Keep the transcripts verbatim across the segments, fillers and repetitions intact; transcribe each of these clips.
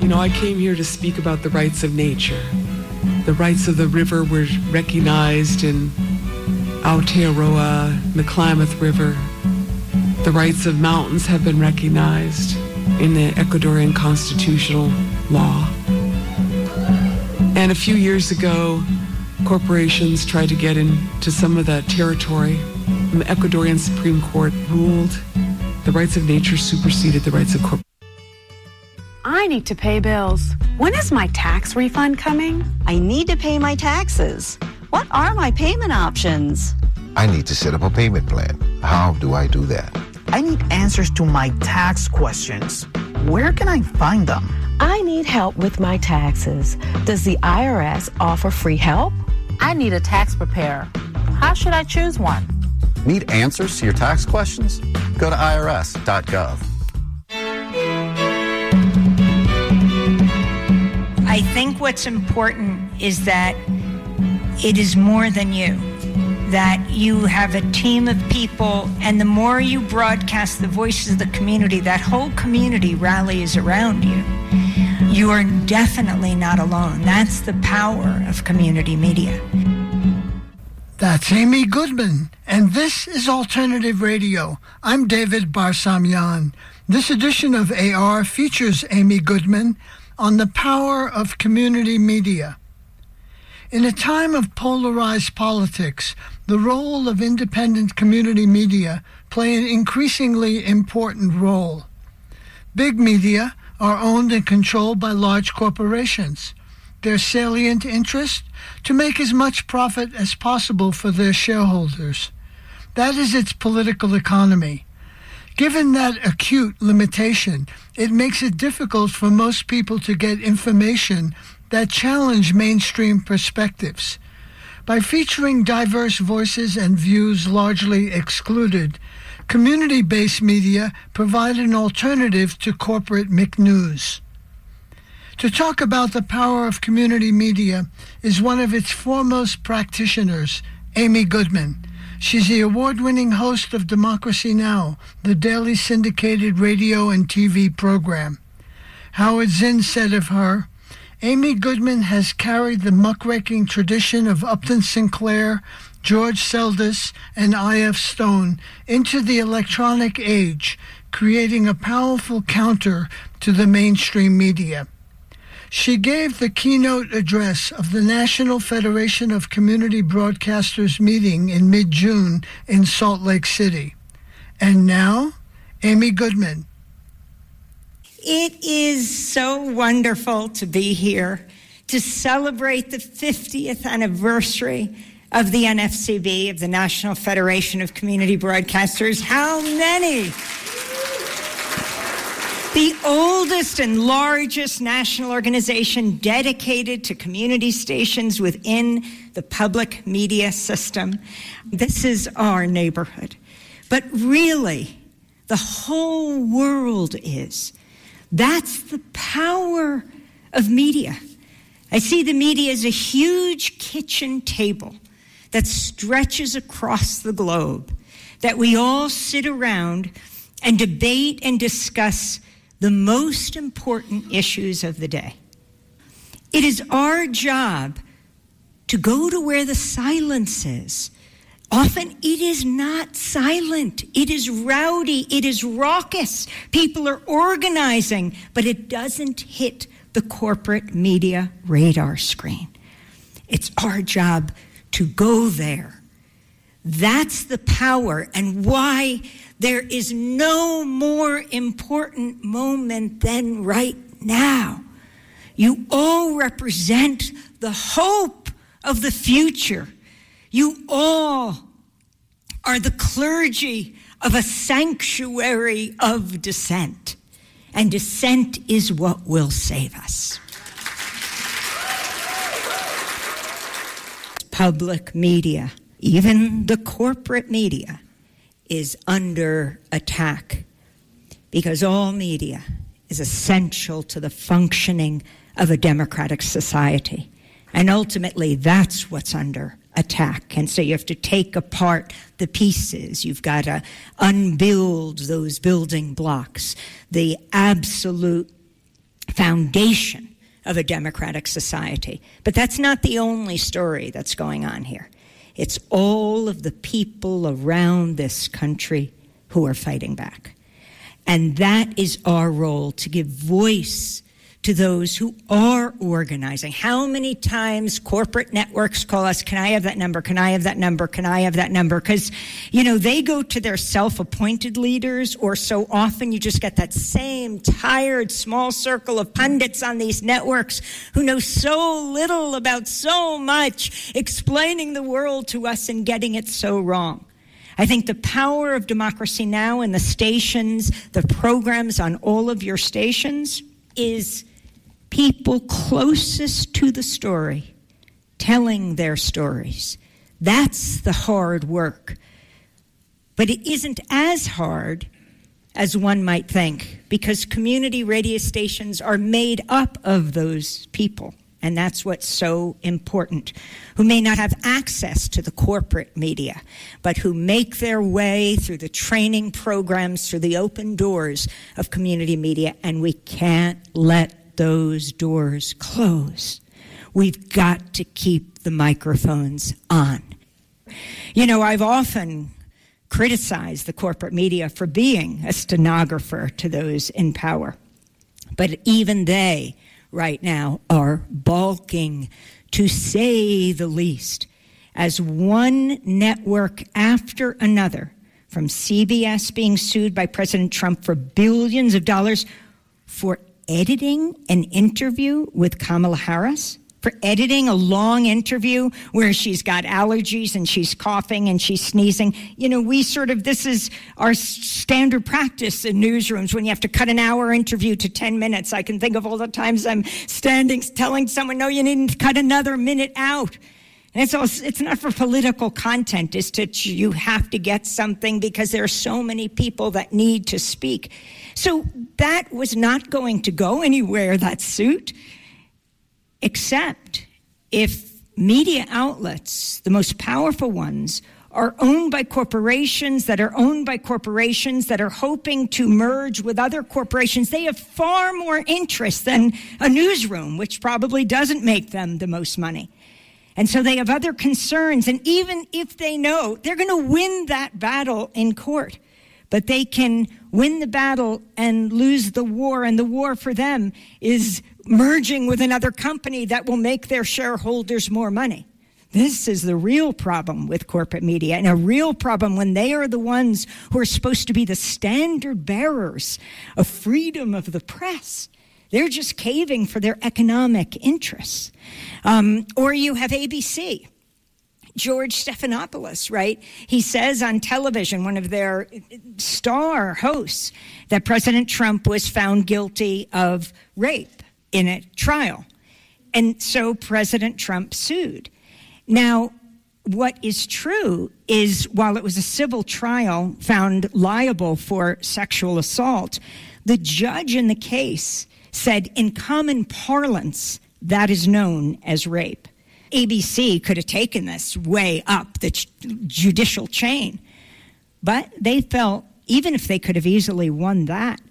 know, I came here to speak about the rights of nature. The rights of the river were recognized in Aotearoa, the Klamath River. The rights of mountains have been recognized in the Ecuadorian constitutional law. And a few years ago, corporations tried to get into some of that territory. And the Ecuadorian Supreme Court ruled the rights of nature superseded the rights of corporations. I need to pay bills. When is my tax refund coming? I need to pay my taxes. What are my payment options? I need to set up a payment plan. How do I do that? I need answers to my tax questions. Where can I find them? I need help with my taxes. Does the I R S offer free help? I need a tax preparer. How should I choose one? Need answers to your tax questions? Go to I R S dot gov. I think what's important is that it is more than you, that you have a team of people, and the more you broadcast the voices of the community, that whole community rallies around you. You are definitely not alone. That's the power of community media. That's Amy Goodman, and this is Alternative Radio. I'm David Barsamian. This edition of A R features Amy Goodman on the power of community media. In a time of polarized politics, the role of independent community media play an increasingly important role. Big media are owned and controlled by large corporations. Their salient interest? To make as much profit as possible for their shareholders. That is its political economy. Given that acute limitation, it makes it difficult for most people to get information that challenge mainstream perspectives. By featuring diverse voices and views largely excluded, community-based media provide an alternative to corporate McNews. To talk about the power of community media is one of its foremost practitioners, Amy Goodman. She's the award-winning host of Democracy Now!, the daily syndicated radio and T V program. Howard Zinn said of her, Amy Goodman has carried the muckraking tradition of Upton Sinclair, George Seldes, and I F Stone into the electronic age, creating a powerful counter to the mainstream media. She gave the keynote address of the National Federation of Community Broadcasters meeting in mid-June in Salt Lake City. And now, Amy Goodman. It is so wonderful to be here to celebrate the fiftieth anniversary of the N F C B, of the National Federation of Community Broadcasters. How many? The oldest and largest national organization dedicated to community stations within the public media system. This is our neighborhood. But really, the whole world is. That's the power of media. I see the media as a huge kitchen table that stretches across the globe, that we all sit around and debate and discuss the most important issues of the day. It is our job to go to where the silence is. Often it is not silent. It is rowdy. It is raucous. People are organizing, but it doesn't hit the corporate media radar screen. It's our job to go there. That's the power, and why there is no more important moment than right now. You all represent the hope of the future. You all are the clergy of a sanctuary of dissent, and dissent is what will save us. Public media, even the corporate media, is under attack because all media is essential to the functioning of a democratic society. And ultimately, that's what's under attack. And so you have to take apart the pieces. You've got to unbuild those building blocks. The absolute foundation of a democratic society. But that's not the only story that's going on here. It's all of the people around this country who are fighting back. And that is our role, to give voice to those who are organizing. How many times corporate networks call us, can I have that number, can I have that number, can I have that number? Because, you know, they go to their self-appointed leaders, or so often you just get that same tired small circle of pundits on these networks who know so little about so much, explaining the world to us and getting it so wrong. I think the power of Democracy Now! And the stations, the programs on all of your stations, is people closest to the story telling their stories. That's the hard work. But it isn't as hard as one might think, because community radio stations are made up of those people. And that's what's so important, who may not have access to the corporate media, but who make their way through the training programs, through the open doors of community media, and we can't let those doors close. We've got to keep the microphones on. You know, I've often criticized the corporate media for being a stenographer to those in power, but even they right now are balking, to say the least, as one network after another, from C B S being sued by President Trump for billions of dollars for editing an interview with Kamala Harris, for editing a long interview where she's got allergies and she's coughing and she's sneezing. You know, we sort of, this is our standard practice in newsrooms when you have to cut an hour interview to ten minutes. I can think of all the times I'm standing telling someone, no, you need to cut another minute out. And it's, also, it's not for political content. It's to, you have to get something because there are so many people that need to speak. So that was not going to go anywhere, that suit, except if media outlets, the most powerful ones, are owned by corporations that are owned by corporations that are hoping to merge with other corporations. They have far more interest than a newsroom, which probably doesn't make them the most money. And so they have other concerns. And even if they know, they're going to win that battle in court. But they can win the battle and lose the war. And the war for them is merging with another company that will make their shareholders more money. This is the real problem with corporate media, and a real problem when they are the ones who are supposed to be the standard bearers of freedom of the press. They're just caving for their economic interests. Um, or you have A B C. George Stephanopoulos, right? He says on television, one of their star hosts, that President Trump was found guilty of rape in a trial. And so President Trump sued. Now, what is true is, while it was a civil trial found liable for sexual assault, the judge in the case said, in common parlance, that is known as rape. A B C could have taken this way up the ch- judicial chain, but they felt even if they could have easily won that,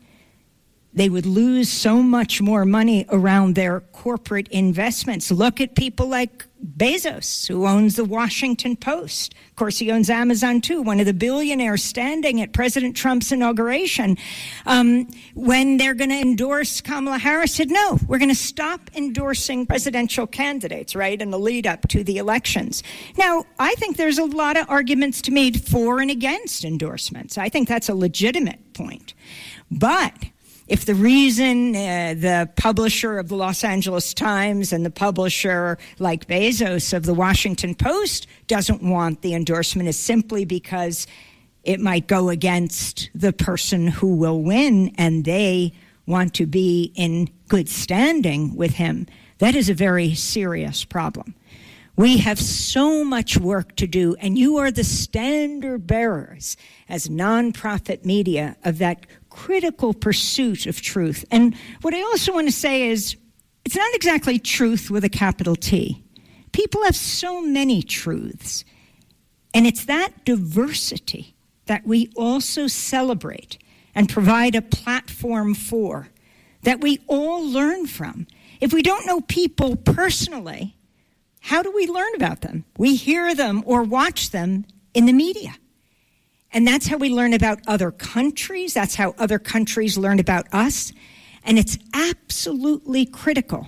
they would lose so much more money around their corporate investments. Look at people like Bezos, who owns the Washington Post. Of course, he owns Amazon, too, one of the billionaires standing at President Trump's inauguration. Um, when they're going to endorse Kamala Harris, said, no, we're going to stop endorsing presidential candidates, right, in the lead up to the elections. Now, I think there's a lot of arguments to be made for and against endorsements. I think that's a legitimate point. But if the reason uh, the publisher of the Los Angeles Times and the publisher like Bezos of the Washington Post doesn't want the endorsement is simply because it might go against the person who will win and they want to be in good standing with him, that is a very serious problem. We have so much work to do, and you are the standard bearers as nonprofit media of that critical pursuit of truth. And what I also want to say is, it's not exactly truth with a capital T. People have so many truths, and it's that diversity that we also celebrate and provide a platform for, that we all learn from. If we don't know people personally, how do we learn about them? We hear them or watch them in the media. And that's how we learn about other countries. That's how other countries learn about us. And it's absolutely critical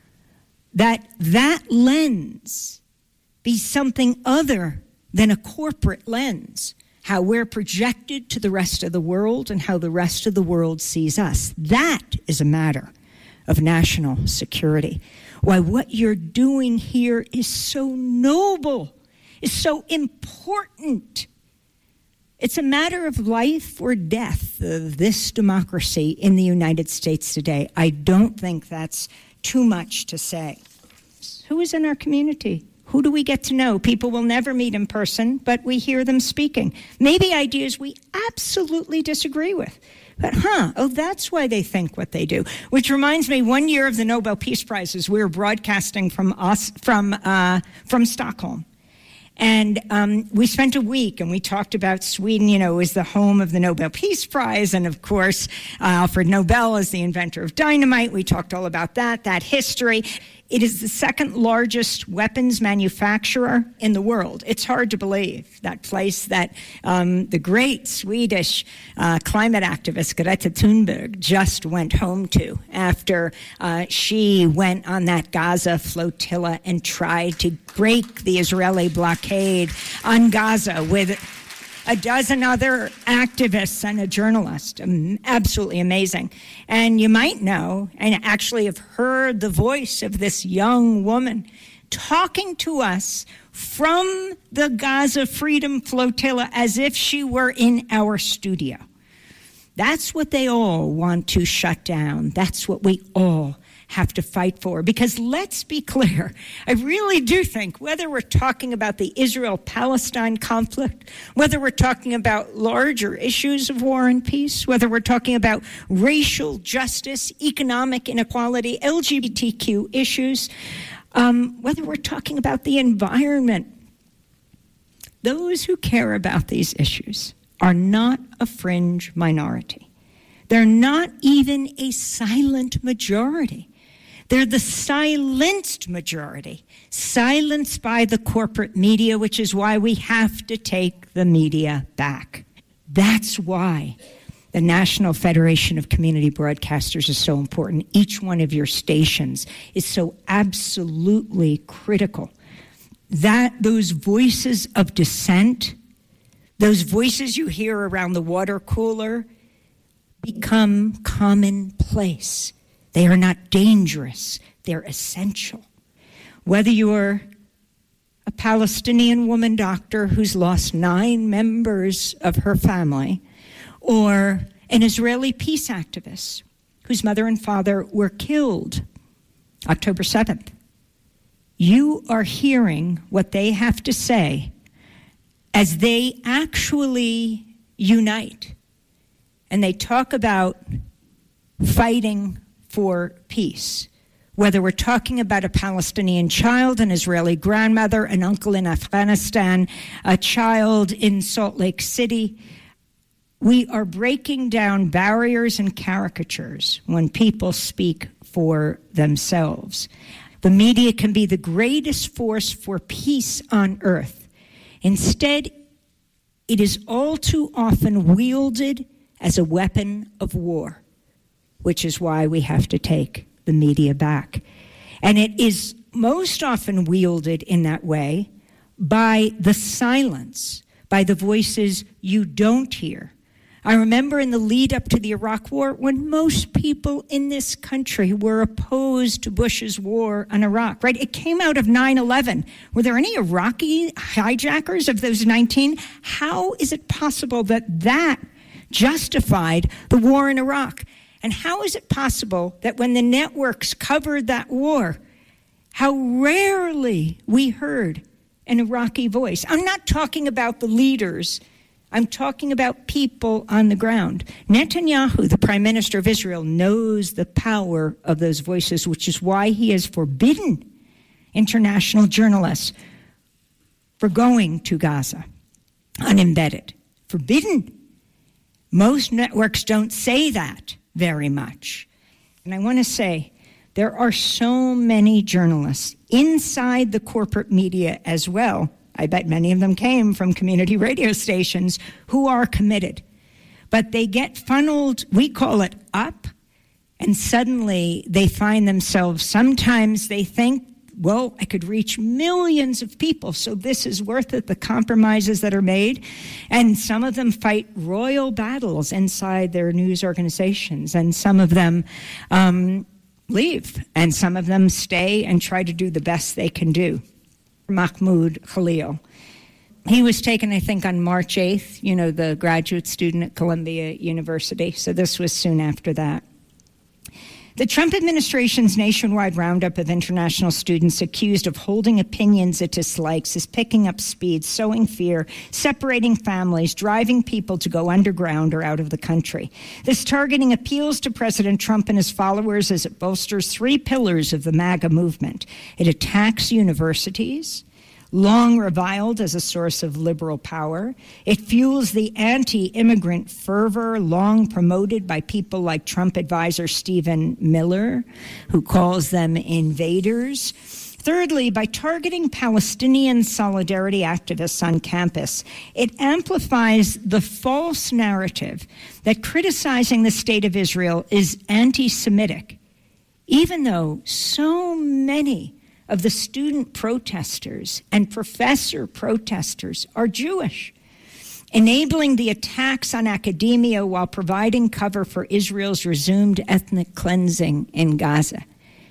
that that lens be something other than a corporate lens, how we're projected to the rest of the world and how the rest of the world sees us. That is a matter of national security. Why, what you're doing here is so noble, is so important. It's a matter of life or death of this democracy in the United States today. I don't think that's too much to say. Who is in our community? Who do we get to know? People will never meet in person, but we hear them speaking. Maybe ideas we absolutely disagree with. But, huh, oh, that's why they think what they do. Which reminds me, one year of the Nobel Peace Prizes, we were broadcasting from us from uh, from Stockholm. And um, we spent a week and we talked about Sweden, you know, is the home of the Nobel Peace Prize. And of course, uh, Alfred Nobel is the inventor of dynamite. We talked all about that, that history. It is the second largest weapons manufacturer in the world. It's hard to believe, that place that um, the great Swedish uh, climate activist Greta Thunberg just went home to after uh, she went on that Gaza flotilla and tried to break the Israeli blockade on Gaza with a dozen other activists and a journalist. Um, absolutely amazing. And you might know, and actually have heard the voice of this young woman talking to us from the Gaza Freedom Flotilla as if she were in our studio. That's what they all want to shut down. That's what we all have to fight for. Because let's be clear, I really do think whether we're talking about the Israel-Palestine conflict, whether we're talking about larger issues of war and peace, whether we're talking about racial justice, economic inequality, L G B T Q issues, um, whether we're talking about the environment, those who care about these issues are not a fringe minority. They're not even a silent majority. They're the silenced majority, silenced by the corporate media, which is why we have to take the media back. That's why the National Federation of Community Broadcasters is so important. Each one of your stations is so absolutely critical. That those voices of dissent, those voices you hear around the water cooler, become commonplace. They are not dangerous. They're essential. Whether you're a Palestinian woman doctor who's lost nine members of her family, or an Israeli peace activist whose mother and father were killed October seventh, you are hearing what they have to say as they actually unite. And they talk about fighting for peace, whether we're talking about a Palestinian child, an Israeli grandmother, an uncle in Afghanistan, a child in Salt Lake City. We are breaking down barriers and caricatures when people speak for themselves. The media can be the greatest force for peace on earth. Instead, it is all too often wielded as a weapon of war, which is why we have to take the media back. And it is most often wielded in that way by the silence, by the voices you don't hear. I remember in the lead up to the Iraq War, when most people in this country were opposed to Bush's war on Iraq, right? It came out of nine eleven. Were there any Iraqi hijackers of those nineteen? How is it possible that that justified the war in Iraq? And how is it possible that when the networks covered that war, how rarely we heard an Iraqi voice? I'm not talking about the leaders. I'm talking about people on the ground. Netanyahu, the prime minister of Israel, knows the power of those voices, which is why he has forbidden international journalists for going to Gaza unembedded. Forbidden. Most networks don't say that very much. And I want to say, there are so many journalists inside the corporate media as well. I bet many of them came from community radio stations who are committed. But they get funneled, we call it up, and suddenly they find themselves, sometimes they think, well, I could reach millions of people, so this is worth it, the compromises that are made. And some of them fight royal battles inside their news organizations, and some of them um, leave, and some of them stay and try to do the best they can do. Mahmoud Khalil. He was taken, I think, on March eighth, you know, the graduate student at Columbia University, so this was soon after that. The Trump administration's nationwide roundup of international students accused of holding opinions it dislikes is picking up speed, sowing fear, separating families, driving people to go underground or out of the country. This targeting appeals to President Trump and his followers as it bolsters three pillars of the MAGA movement. It attacks universities, long reviled as a source of liberal power. It fuels the anti-immigrant fervor long promoted by people like Trump advisor Stephen Miller, who calls them invaders. Thirdly, by targeting Palestinian solidarity activists on campus, it amplifies the false narrative that criticizing the state of Israel is anti-Semitic, even though so many of the student protesters and professor protesters are Jewish, enabling the attacks on academia while providing cover for Israel's resumed ethnic cleansing in Gaza.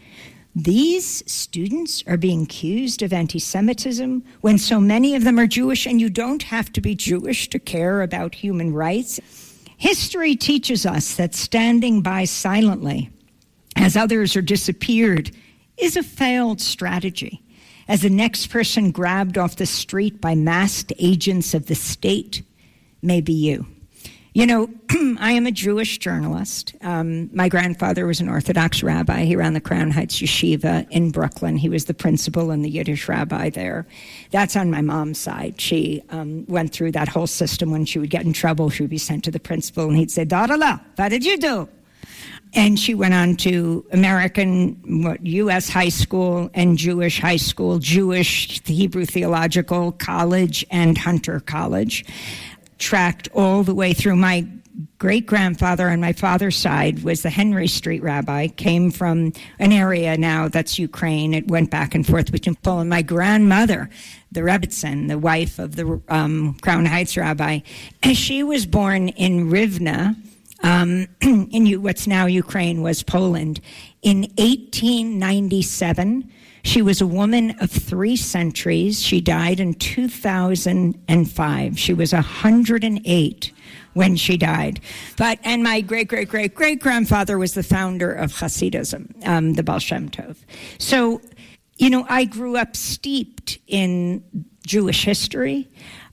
These students are being accused of anti-Semitism when so many of them are Jewish, and you don't have to be Jewish to care about human rights. History teaches us that standing by silently as others are disappeared is a failed strategy, as the next person grabbed off the street by masked agents of the state may be you. You know, I am a Jewish journalist. Um, my grandfather was an Orthodox rabbi. He ran the Crown Heights Yeshiva in Brooklyn. He was the principal and the Yiddish rabbi there. That's on my mom's side. She um, went through that whole system. When she would get in trouble, she would be sent to the principal, and he'd say, Darala, what did you do? And she went on to American, what, U S high school and Jewish high school, Jewish Hebrew Theological College and Hunter College. Tracked all the way through. My great-grandfather on my father's side was the Henry Street rabbi, came from an area now that's Ukraine. It went back and forth between Poland. My grandmother, the Rebbitzin, the wife of the um, Crown Heights rabbi, and she was born in Rivne, Um, in what's now Ukraine, was Poland. In eighteen ninety-seven, she was a woman of three centuries. She died in two thousand five. She was one hundred eight when she died. But and my great-great-great-great-grandfather was the founder of Hasidism, um, the Baal Shem Tov. So, you know, I grew up steeped in Jewish history.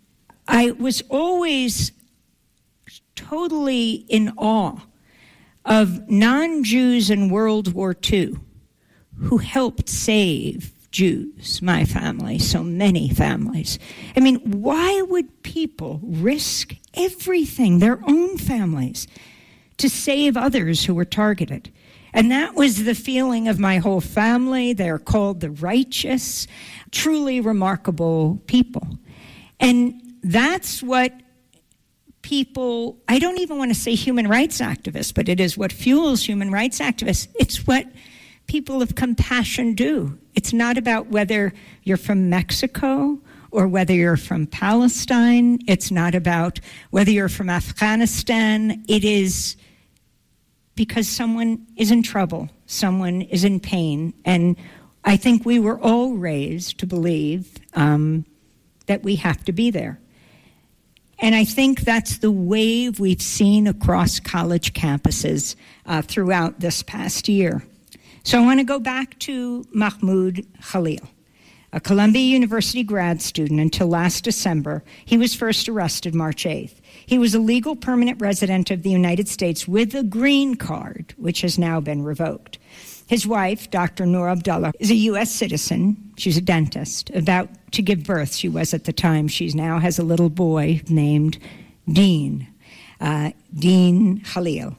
I was always totally in awe of non-Jews in World War Two who helped save Jews, my family, so many families. I mean, why would people risk everything, their own families, to save others who were targeted? And that was the feeling of my whole family. They're called the righteous, truly remarkable people. And that's what people, I don't even want to say human rights activists, but it is what fuels human rights activists. It's what people of compassion do. It's not about whether you're from Mexico or whether you're from Palestine. It's not about whether you're from Afghanistan. It is because someone is in trouble, someone is in pain. And I think we were all raised to believe um, that we have to be there. And I think that's the wave we've seen across college campuses uh, throughout this past year. So I want to go back to Mahmoud Khalil, a Columbia University grad student until last December. He was first arrested March eighth. He was a legal permanent resident of the United States with a green card, which has now been revoked. His wife, Doctor Noor Abdullah, is a U S citizen. She's a dentist, about to give birth. She was at the time. She now has a little boy named Dean, uh, Dean Khalil.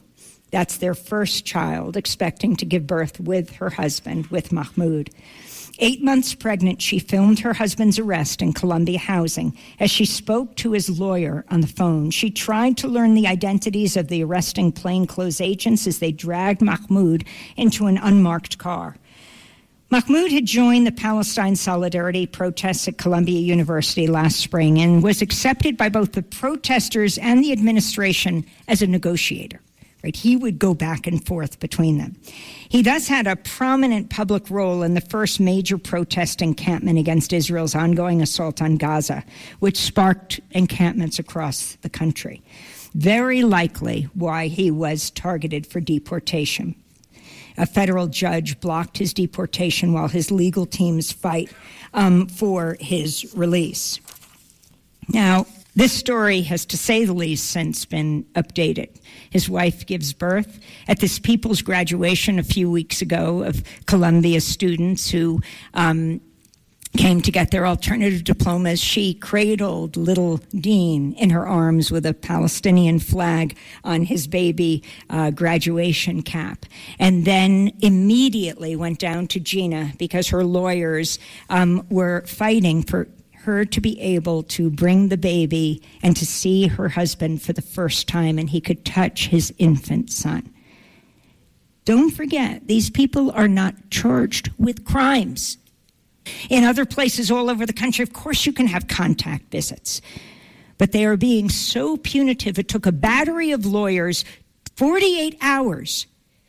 That's their first child, expecting to give birth with her husband, with Mahmoud. Eight months pregnant, she filmed her husband's arrest in Columbia Housing as she spoke to his lawyer on the phone. She tried to learn the identities of the arresting plainclothes agents as they dragged Mahmoud into an unmarked car. Mahmoud had joined the Palestine Solidarity protests at Columbia University last spring and was accepted by both the protesters and the administration as a negotiator. Right, he would go back and forth between them. He thus had a prominent public role in the first major protest encampment against Israel's ongoing assault on Gaza, which sparked encampments across the country. Very likely why he was targeted for deportation. A federal judge blocked his deportation while his legal teams fight um, for his release. Now, this story has, to say the least, since been updated. His wife gives birth at this People's graduation a few weeks ago of Columbia students who um, came to get their alternative diplomas. She cradled little Dean in her arms with a Palestinian flag on his baby uh, graduation cap, and then immediately went down to Gina because her lawyers um, were fighting for her to be able to bring the baby and to see her husband for the first time, and he could touch his infant son. Don't forget, these people are not charged with crimes. In other places all over the country, of course you can have contact visits, but they are being so punitive. It took a battery of lawyers forty-eight hours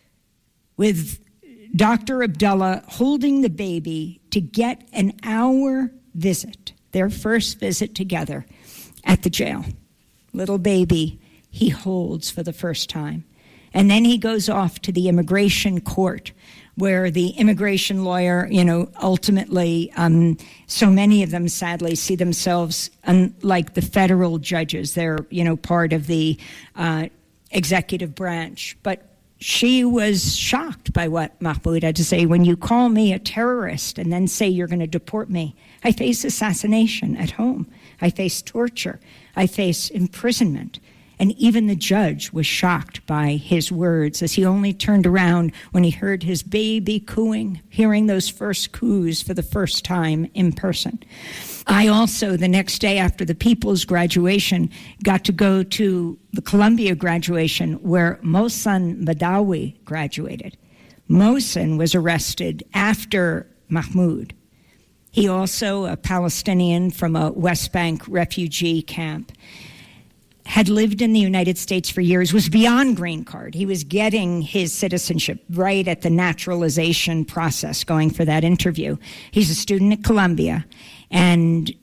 with Doctor Abdullah holding the baby to get an hour visit. Their first visit together at the jail. Little baby he holds for the first time. And then he goes off to the immigration court where the immigration lawyer, you know, ultimately, um, so many of them sadly see themselves unlike the federal judges. They're, you know, part of the uh, executive branch. But she was shocked by what Mahmoud had to say. When you call me a terrorist and then say you're going to deport me, I face assassination at home. I face torture. I face imprisonment. And even the judge was shocked by his words as he only turned around when he heard his baby cooing, hearing those first coos for the first time in person. I also, the next day after the People's graduation, got to go to the Columbia graduation where Mohsen Badawi graduated. Mohsen was arrested after Mahmoud. He also, a Palestinian from a West Bank refugee camp, had lived in the United States for years, was beyond green card. He was getting his citizenship right at the naturalization process, going for that interview. He's a student at Columbia, and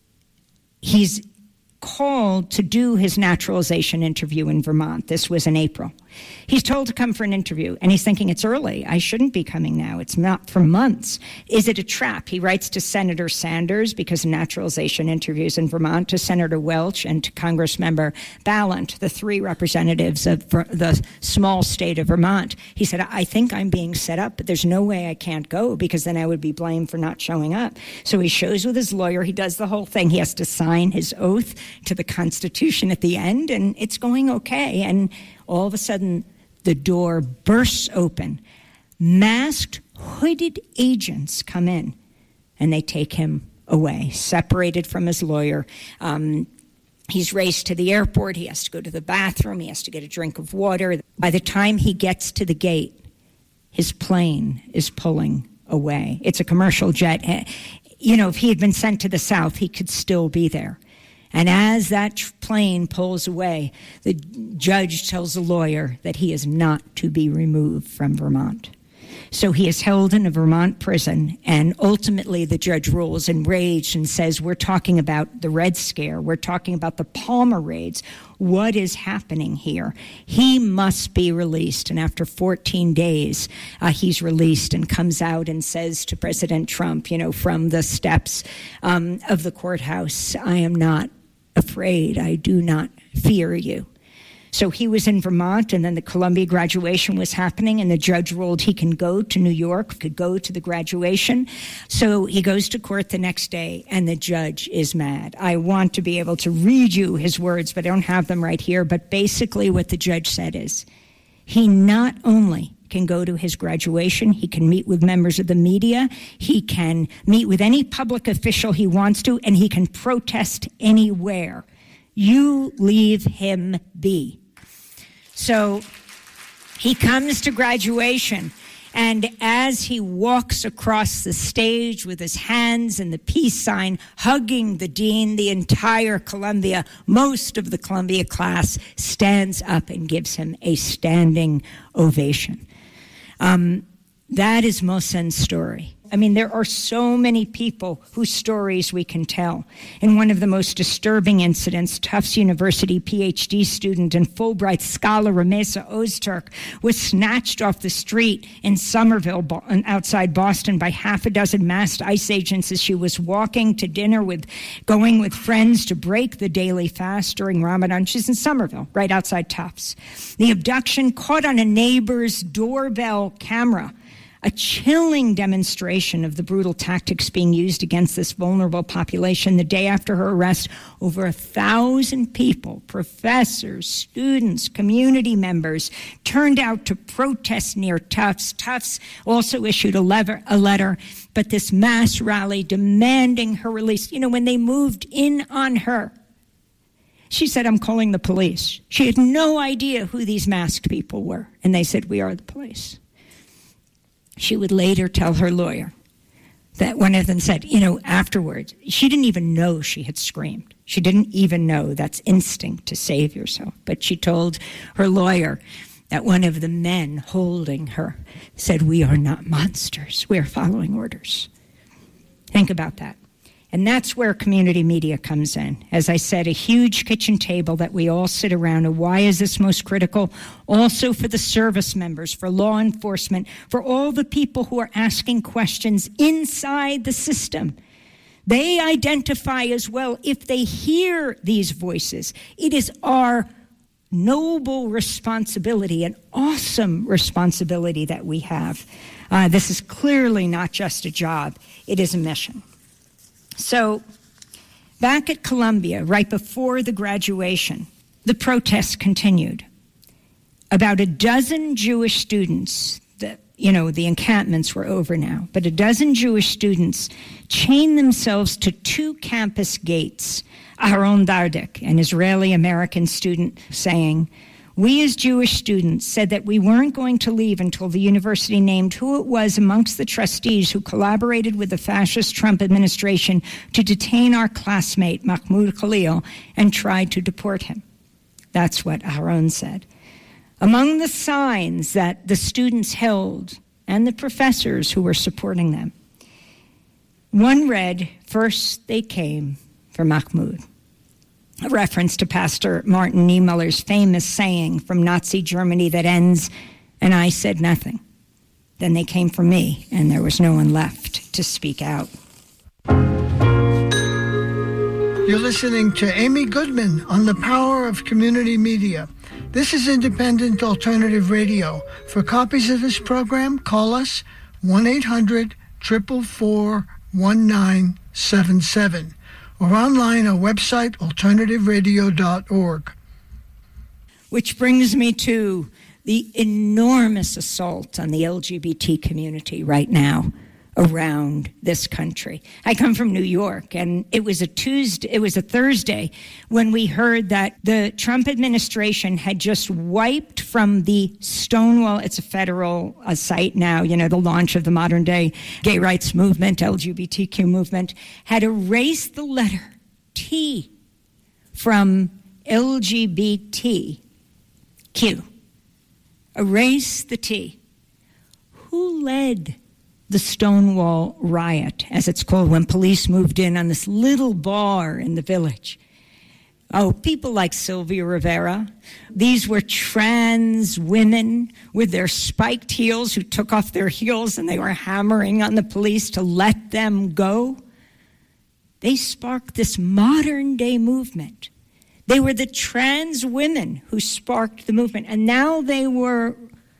he's called to do his naturalization interview in Vermont. This was in April. He's told to come for an interview, and he's thinking, it's early. I shouldn't be coming now. It's not for months. Is it a trap? He writes to Senator Sanders, because of naturalization interviews in Vermont, to Senator Welch and to Congressmember Ballant, the three representatives of the small state of Vermont. He said, I think I'm being set up, but there's no way I can't go because then I would be blamed for not showing up. So he shows with his lawyer. He does the whole thing. He has to sign his oath to the Constitution at the end, and it's going okay. And all of a sudden, the door bursts open. Masked, hooded agents come in, and they take him away, separated from his lawyer. Um, he's raced to the airport. He has to go to the bathroom. He has to get a drink of water. By the time he gets to the gate, his plane is pulling away. It's a commercial jet. You know, if he had been sent to the South, he could still be there. And as that plane pulls away, the judge tells the lawyer that he is not to be removed from Vermont. So he is held in a Vermont prison, and ultimately the judge rules enraged and says, we're talking about the Red Scare. We're talking about the Palmer raids. What is happening here? He must be released. And after fourteen days, uh, he's released and comes out and says to President Trump, you know, from the steps um, of the courthouse, I am not afraid. I do not fear you. So he was in Vermont, and then the Columbia graduation was happening, and the judge ruled he can go to New York, could go to the graduation. So he goes to court the next day, and the judge is mad. I want to be able to read you his words, but I don't have them right here. But basically what the judge said is, He not only can go to his graduation, he can meet with members of the media, he can meet with any public official he wants to, and he can protest anywhere. You leave him be. So he comes to graduation, and as he walks across the stage with his hands in the peace sign, hugging the dean, the entire Columbia, most of the Columbia class stands up and gives him a standing ovation. Um, that is Mohsen's story. I mean, there are so many people whose stories we can tell. In one of the most disturbing incidents, Tufts University PhD student and Fulbright scholar Ramesa Ozturk was snatched off the street in Somerville, outside Boston, by half a dozen masked ICE agents as she was walking to dinner with, going with friends to break the daily fast during Ramadan. She's in Somerville, right outside Tufts. The abduction caught on a neighbor's doorbell camera. A chilling demonstration of the brutal tactics being used against this vulnerable population. The day after her arrest, over a thousand people, professors, students, community members, turned out to protest near Tufts. Tufts also issued a letter, a letter, but this mass rally demanding her release. You know, when they moved in on her, she said, "I'm calling the police." She had no idea who these masked people were, and they said, "We are the police." She would later tell her lawyer that one of them said, you know, afterwards, she didn't even know she had screamed. She didn't even know that's instinct to save yourself. But she told her lawyer that one of the men holding her said, "We are not monsters. We are following orders." Think about that. And that's where community media comes in. As I said, a huge kitchen table that we all sit around. And why is this most critical? Also for the service members, for law enforcement, for all the people who are asking questions inside the system. They identify as well if they hear these voices. It is our noble responsibility, an awesome responsibility that we have. Uh, this is clearly not just a job. It is a mission. So back at Columbia, right before the graduation, the protests continued. About a dozen Jewish students, the, you know, the encampments were over now, but a dozen Jewish students chained themselves to two campus gates. Aharon Dardik, an Israeli-American student, saying, "We as Jewish students said that we weren't going to leave until the university named who it was amongst the trustees who collaborated with the fascist Trump administration to detain our classmate, Mahmoud Khalil, and tried to deport him." That's what Aharon said. Among the signs that the students held and the professors who were supporting them, one read, "First they came for Mahmoud," a reference to Pastor Martin Niemöller's famous saying from Nazi Germany that ends, "And I said nothing. Then they came for me, and there was no one left to speak out." You're listening to Amy Goodman on the Power of Community Media. This is Independent Alternative Radio. For copies of this program, call us one eight hundred, four four four, one nine seven seven. or online at website alternative radio dot org. Which brings me to the enormous assault on the L G B T community right now around this country. I come from New York, and it was a Tuesday, it was a Thursday when we heard that the Trump administration had just wiped from the Stonewall, it's a federal uh, site now, you know, the launch of the modern day gay rights movement, L G B T Q movement, had erased the letter T from L G B T Q. Erase the T. Who led the Stonewall riot, as it's called, when police moved in on this little bar in the Village? Oh, people like Sylvia Rivera. These were trans women with their spiked heels who took off their heels and they were hammering on the police to let them go. They sparked this modern day movement. They were the trans women who sparked the movement, and now they were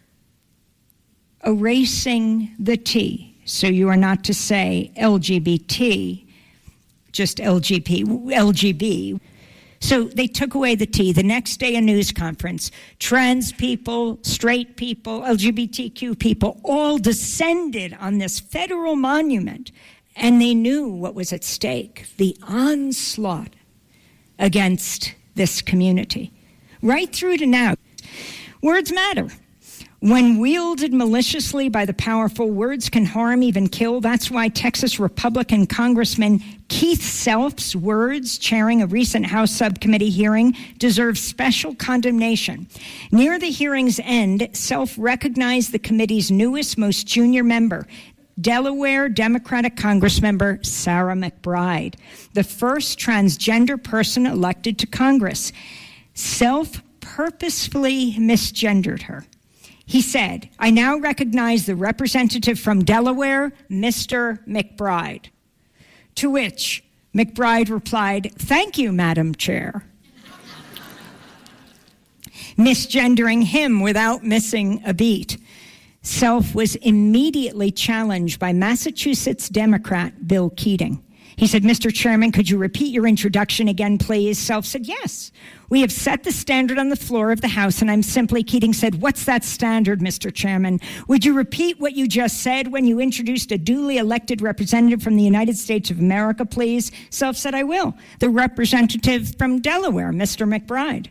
erasing the T. So you are not to say L G B T, just L G B. L G B. So they took away the T. The next day, a news conference. Trans people, straight people, L G B T Q people all descended on this federal monument, and they knew what was at stake, the onslaught against this community. Right through to now. Words matter. When wielded maliciously by the powerful, words can harm, even kill. That's why Texas Republican Congressman Keith Self's words chairing a recent House subcommittee hearing deserve special condemnation. Near the hearing's end, Self recognized the committee's newest, most junior member, Delaware Democratic Congressmember Sarah McBride, the first transgender person elected to Congress. Self purposefully misgendered her. He said, "I now recognize the representative from Delaware, Mister McBride." To which McBride replied, "Thank you, Madam Chair." Misgendering him without missing a beat. Self was immediately challenged by Massachusetts Democrat Bill Keating. He said, "Mister Chairman, could you repeat your introduction again, please?" Self said, "Yes. We have set the standard on the floor of the House, and I'm simply," Keating said, "what's that standard, Mister Chairman? Would you repeat what you just said when you introduced a duly elected representative from the United States of America, please?" Self said, "I will. The representative from Delaware, Mister McBride."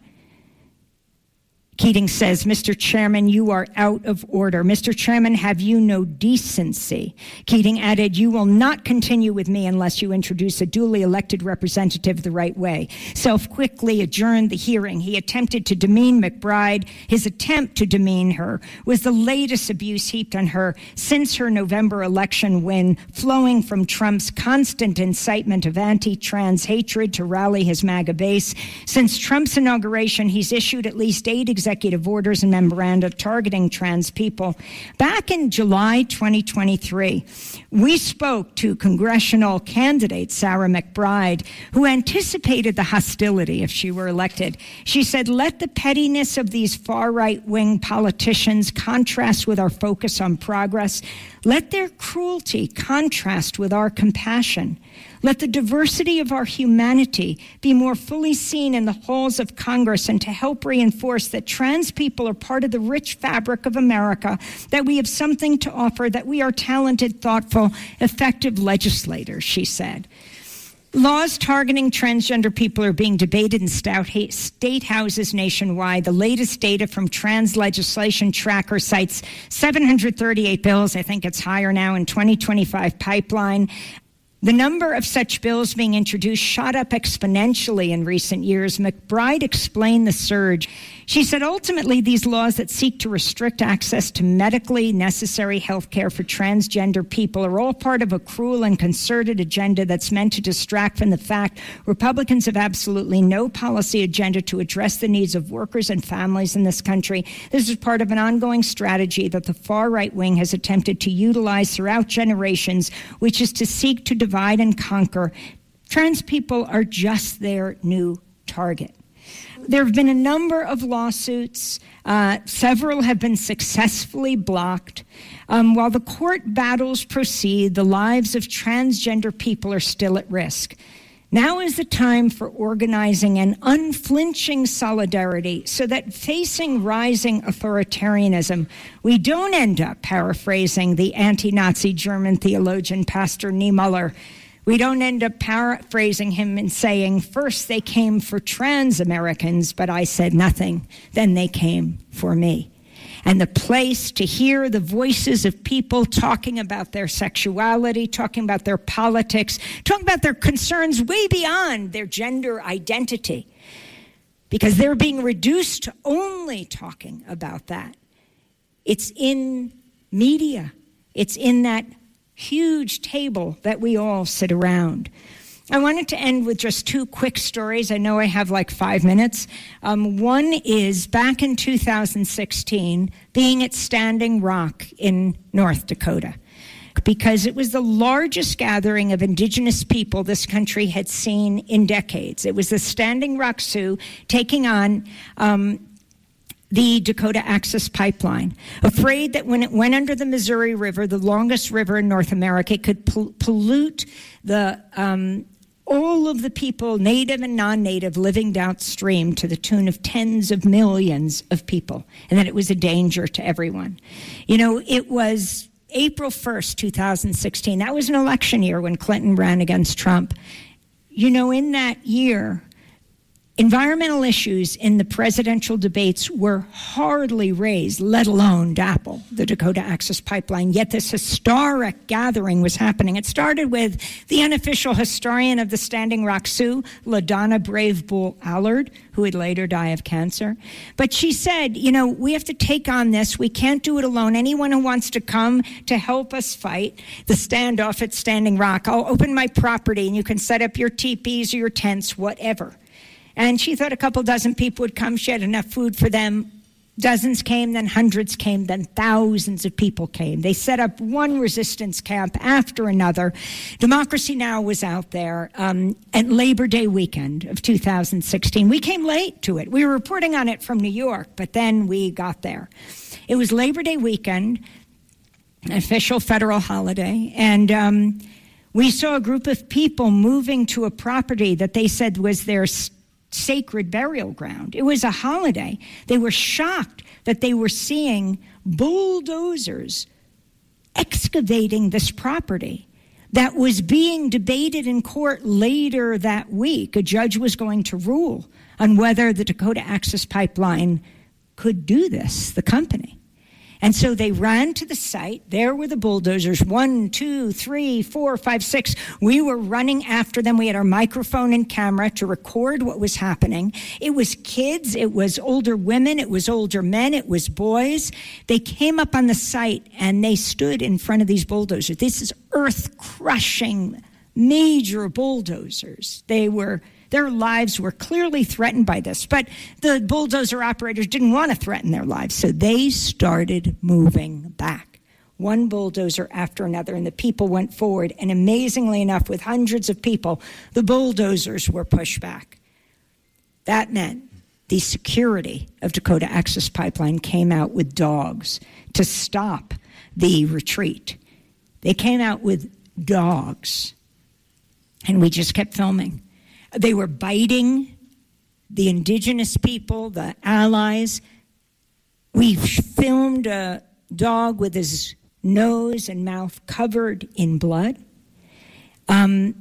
Keating says, "Mister Chairman, you are out of order. Mister Chairman, have you no decency?" Keating added, "You will not continue with me unless you introduce a duly elected representative the right way." Self quickly adjourned the hearing. He attempted to demean McBride. His attempt to demean her was the latest abuse heaped on her since her November election win, flowing from Trump's constant incitement of anti-trans hatred to rally his MAGA base. Since Trump's inauguration, he's issued at least eight executive executive orders and memoranda targeting trans people. Back in July twenty twenty-three, we spoke to congressional candidate Sarah McBride, who anticipated the hostility if she were elected. She said, "Let the pettiness of these far-right-wing politicians contrast with our focus on progress. Let their cruelty contrast with our compassion. Let the diversity of our humanity be more fully seen in the halls of Congress, and to help reinforce that trans people are part of the rich fabric of America, that we have something to offer, that we are talented, thoughtful, effective legislators," she said. Laws targeting transgender people are being debated in state houses nationwide. The latest data from Trans Legislation Tracker cites seven hundred thirty-eight bills. I think it's higher now in twenty twenty-five pipeline. The number of such bills being introduced shot up exponentially in recent years. McBride explained the surge. She said, "Ultimately, these laws that seek to restrict access to medically necessary health care for transgender people are all part of a cruel and concerted agenda that's meant to distract from the fact Republicans have absolutely no policy agenda to address the needs of workers and families in this country. This is part of an ongoing strategy that the far right wing has attempted to utilize throughout generations, which is to seek to divide and conquer. Trans people are just their new target." There have been a number of lawsuits. Uh, several have been successfully blocked. Um, while the court battles proceed, the lives of transgender people are still at risk. Now is the time for organizing an unflinching solidarity so that facing rising authoritarianism, we don't end up paraphrasing the anti-Nazi German theologian Pastor Niemöller. We don't end up paraphrasing him and saying, "First they came for trans Americans, but I said nothing. Then they came for me." And the place to hear the voices of people talking about their sexuality, talking about their politics, talking about their concerns way beyond their gender identity, because they're being reduced to only talking about that. It's in media. It's in that huge table that we all sit around. I wanted to end with just two quick stories. I know I have like five minutes. Um, one is back in two thousand sixteen, being at Standing Rock in North Dakota, because it was the largest gathering of indigenous people this country had seen in decades. It was the Standing Rock Sioux taking on um, the Dakota Access Pipeline, afraid that when it went under the Missouri River, the longest river in North America, it could pol- pollute the um, all of the people, native and non-native, living downstream to the tune of tens of millions of people, and that it was a danger to everyone. You know, it was April first, two thousand sixteen. That was an election year when Clinton ran against Trump. You know, in that year, environmental issues in the presidential debates were hardly raised, let alone DAPL, the Dakota Access Pipeline. Yet this historic gathering was happening. It started with the unofficial historian of the Standing Rock Sioux, LaDonna Brave Bull Allard, who would later die of cancer. But she said, you know, we have to take on this. We can't do it alone. Anyone who wants to come to help us fight the standoff at Standing Rock, I'll open my property and you can set up your teepees or your tents, whatever. And she thought a couple dozen people would come. She had enough food for them. Dozens came, then hundreds came, then thousands of people came. They set up one resistance camp after another. Democracy Now! Was out there um, at Labor Day weekend of two thousand sixteen. We came late to it. We were reporting on it from New York, but then we got there. It was Labor Day weekend, an official federal holiday, and um, we saw a group of people moving to a property that they said was their sacred burial ground. It was a holiday. They were shocked that they were seeing bulldozers excavating this property that was being debated in court later that week. A judge was going to rule on whether the Dakota Access Pipeline could do this, the company. And so they ran to the site. There were the bulldozers, one, two, three, four, five, six. We were running after them. We had our microphone and camera to record what was happening. It was kids. It was older women. It was older men. It was boys. They came up on the site and they stood in front of these bulldozers. This is earth-crushing, major bulldozers. They were... Their lives were clearly threatened by this, but the bulldozer operators didn't want to threaten their lives, so they started moving back, one bulldozer after another, and the people went forward, and amazingly enough, with hundreds of people, the bulldozers were pushed back. That meant the security of Dakota Access Pipeline came out with dogs to stop the retreat. They came out with dogs, and we just kept filming. They were biting the indigenous people, the allies. We filmed a dog with his nose and mouth covered in blood. Um,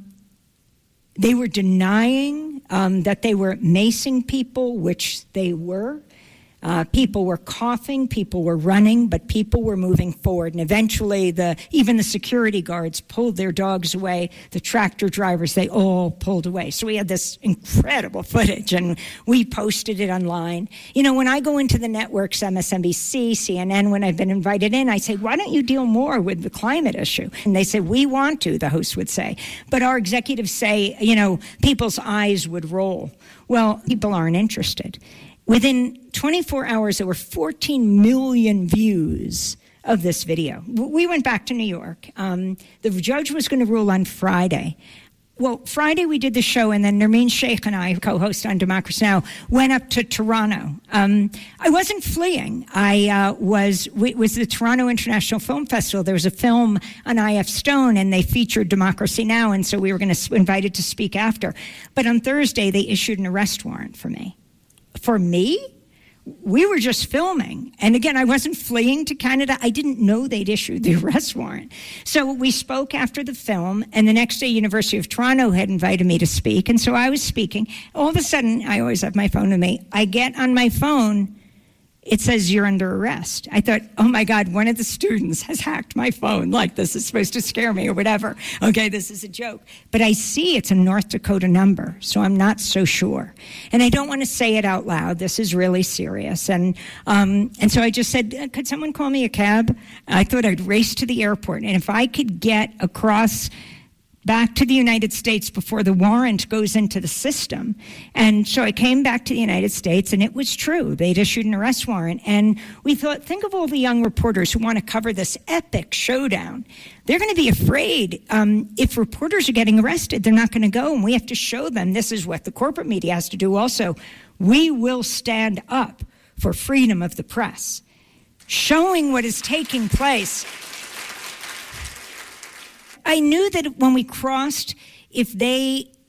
they were denying um, that they were macing people, which they were. Uh, people were coughing, people were running, but people were moving forward. And eventually, the even the security guards pulled their dogs away. The tractor drivers, they all pulled away. So we had this incredible footage, and we posted it online. You know, when I go into the networks, M S N B C, C N N, when I've been invited in, I say, why don't you deal more with the climate issue? And they say, we want to, the host would say. But our executives say, you know, people's eyes would roll. Well, people aren't interested. Within twenty-four hours, there were fourteen million views of this video. We went back to New York. Um, the judge was going to rule on Friday. Well, Friday we did the show, and then Nermeen Sheikh and I, co-host on Democracy Now!, went up to Toronto. Um, I wasn't fleeing. I uh, was, it was the Toronto International Film Festival. There was a film on I F Stone, and they featured Democracy Now!, and so we were going to invited to speak after. But on Thursday, they issued an arrest warrant for me. For me, we were just filming. And again, I wasn't fleeing to Canada. I didn't know they'd issued the arrest warrant. So we spoke after the film, and the next day, University of Toronto had invited me to speak. And so I was speaking. All of a sudden, I always have my phone with me. I get on my phone. It says, you're under arrest. I thought, oh my God, one of the students has hacked my phone. Like, this is supposed to scare me or whatever. Okay, this is a joke. But I see it's a North Dakota number, so I'm not so sure. And I don't want to say it out loud. This is really serious. And um, and so I just said, could someone call me a cab? I thought I'd race to the airport. And if I could get across back to the United States before the warrant goes into the system. And so I came back to the United States, and it was true. They'd issued an arrest warrant. And we thought, think of all the young reporters who want to cover this epic showdown. They're going to be afraid. Um, if reporters are getting arrested, they're not going to go, and we have to show them this is what the corporate media has to do also. We will stand up for freedom of the press, showing what is taking place. I knew that when we crossed, if they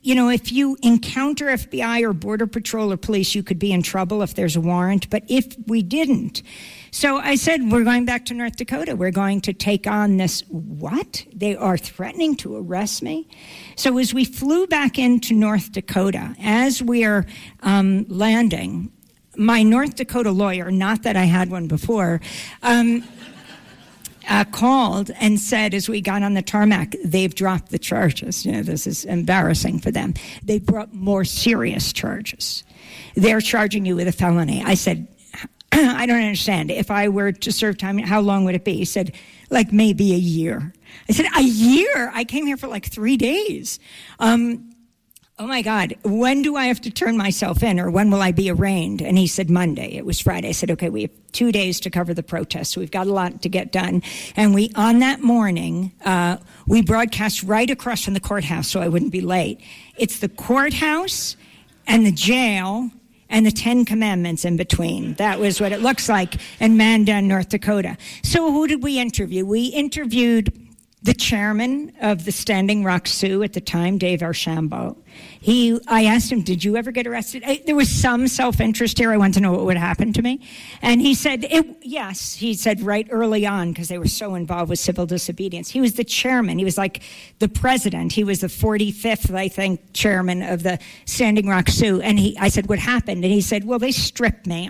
you know, if you encounter F B I or Border Patrol or police, you could be in trouble if there's a warrant. But if we didn't, so I said, we're going back to North Dakota. We're going to take on this. What? They are threatening to arrest me? So as we flew back into North Dakota, as we're um, landing, my North Dakota lawyer, not that I had one before, um, uh, called and said, as we got on the tarmac, they've dropped the charges. You know, this is embarrassing for them. They brought more serious charges. They're charging you with a felony. I said, I don't understand. If I were to serve time, how long would it be? He said, like maybe a year. I said, a year? I came here for like three days. Um, oh my God, when do I have to turn myself in, or when will I be arraigned? And he said, Monday. It was Friday. I said, okay, we have two days to cover the protest, so we've got a lot to get done. And we, on that morning, uh, we broadcast right across from the courthouse so I wouldn't be late. It's the courthouse and the jail and the Ten Commandments in between. That was what it looks like in Mandan, North Dakota. So who did we interview? We interviewed the chairman of the Standing Rock Sioux at the time, Dave Archambault. He, I asked him, did you ever get arrested? I, there was some self-interest here. I wanted to know what would happen to me. And he said, it, yes, he said right early on, because they were so involved with civil disobedience. He was the chairman. He was like the president. He was the forty-fifth, I think, chairman of the Standing Rock Sioux. And he, I said, what happened? And he said, well, they stripped me.